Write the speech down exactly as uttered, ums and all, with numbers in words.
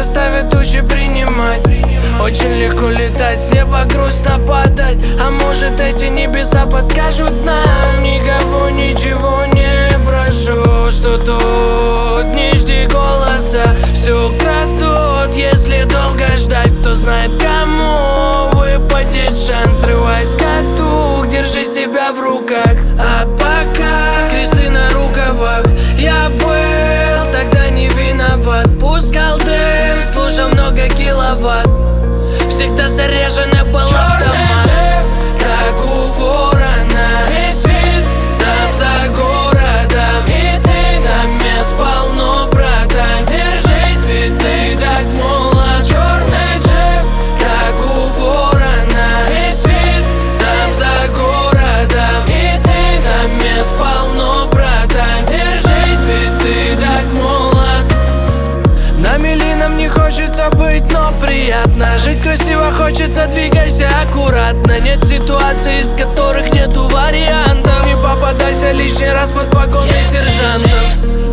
заставит тучи принимать. Очень легко летать, с неба грустно падать. А может эти небеса подскажут нам? Никого ничего не прошу, что тут не жди голоса. Все украдут, если долго ждать. Кто знает, кому выпадет шанс. Срывай с катук, держи себя в руках. А пока кресты на рукавах. Я был тогда не виноват. Пускал дым, слушал много киловатт. Всегда заряженный был автомат. Как у ворона, весь вид там за городом. И ты там мест полно, братан. Держись, ведь ты так молод. Черный джип, как у ворона, весь вид там за городом. И ты там мест полно, братан. Держись, ведь ты так молод. На мели нам не хочется быть, но приятно. Жить красиво хочется, двигайся аккуратно. Нет ситуаций, из которых нету вариантов. Не попадайся лишний раз под погоны сержантов.